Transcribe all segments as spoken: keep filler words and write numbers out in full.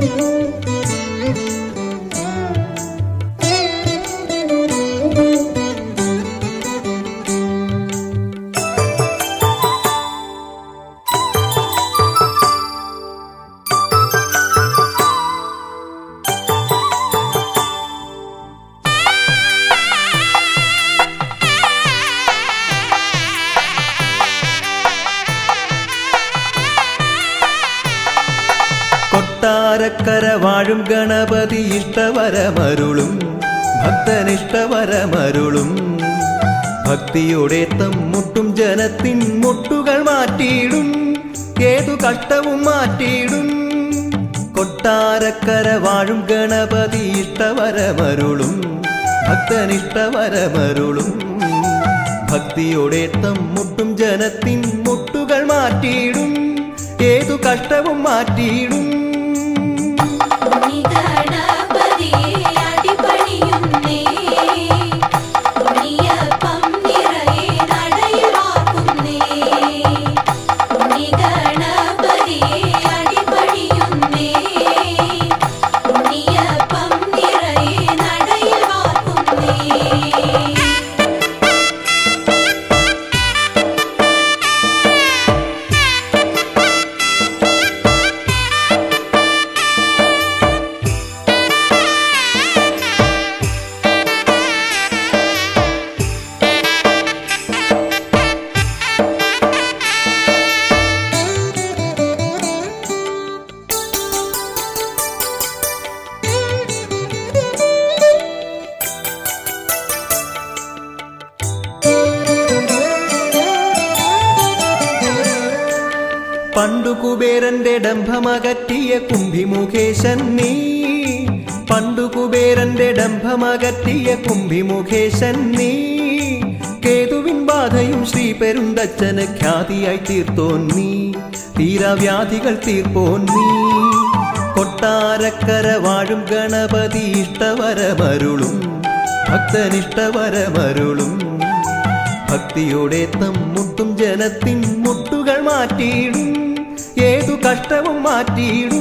കൊട്ടാരക്കര വാഴും ഗണപതി ഇഷ്ടവരമരുളും ഭക്തനിഷ്ടവരമരുളും ഭക്തിയോടെ തമ്മുട്ടും ജനത്തിൻ മുട്ടുകൾ മാറ്റിയിടും ഏതു കഷ്ടവും മാറ്റിയിടും. കൊട്ടാരക്കര വാഴും ഗണപതി ഇഷ്ടവരമരുളും ഭക്തനിഷ്ടവരമരുളും ഭക്തിയോടെ തമ്മുട്ടും ജനത്തിൻ മുട്ടുകൾ മാറ്റിയിടും ഏതു കഷ്ടവും മാറ്റിയിടും. പണ്ടു കുബേരന്റെ ഡംഭമകറ്റിയ കുംഭിമുഖേശൻ നീ പണ്ടു കുബേരന്റെ ഡംഭമകറ്റിയ കുംഭിമുഖേശൻ നീ കേതുവിൻ ബാധയും ശ്രീ പെരുന്തച്ഛന് ഖ്യാതിയായി തീർത്തോൻ നീ തീരാവ്യാധികൾ തീർപ്പോൻ നീ. കൊട്ടാരക്കര വാഴും ഗണപതി ഇഷ്ടവരമരുളും ഭക്തനിഷ്ടവരമരുളും ഭക്തിയോടെ തമ്മുട്ടും ജനത്തിൻ മുട്ടുകൾ മാറ്റിയിടും ഏതു കഷ്ടവും മാറ്റിയിടും.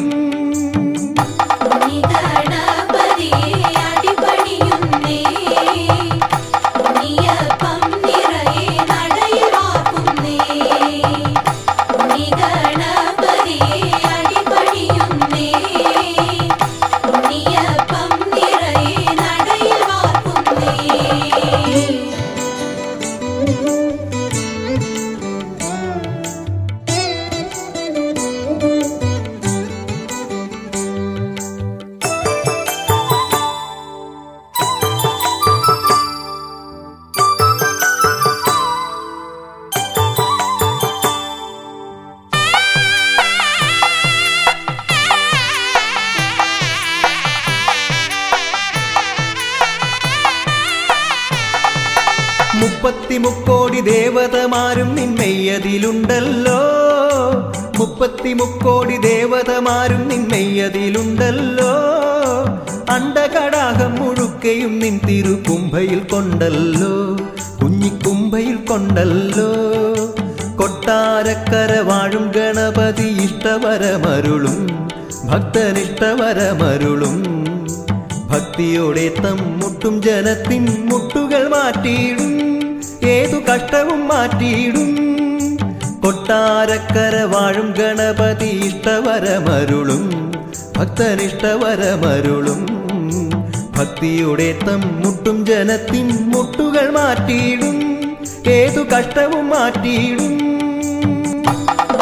മുപ്പത്തിമുക്കോടി ദേവതമാരും നിന്മയ്യതിലുണ്ടല്ലോ മുപ്പത്തിമുക്കോടി ദേവതമാരും നിന്മയ്യതിലുണ്ടല്ലോ അണ്ടകടാഹം മുഴുക്കയും നിൻ തിരുകുംഭയിൽ കൊണ്ടല്ലോ കുഞ്ഞിക്കുംഭയിൽ കൊണ്ടല്ലോ. കൊട്ടാരക്കര വാഴും ഗണപതി ഇഷ്ടവരമരുളും ഭക്തനിഷ്ടവരമരുളും ഭക്തിയോടെ തമ്മുട്ടും ജനത്തിൻ മുട്ടുകൾ മാറ്റിയിടും ഏതു കഷ്ടവും മാറ്റിയിടും. കൊട്ടാരക്കര വാഴും ഗണപതി ഇഷ്ടവരമരുളും ഭക്തനിഷ്ടവരമരുളും ഭക്തിയോടെ തമ്മുട്ടും ജനത്തിൻ മുട്ടുകൾ മാറ്റിയിടും ഏതു കഷ്ടവും മാറ്റിയിടും.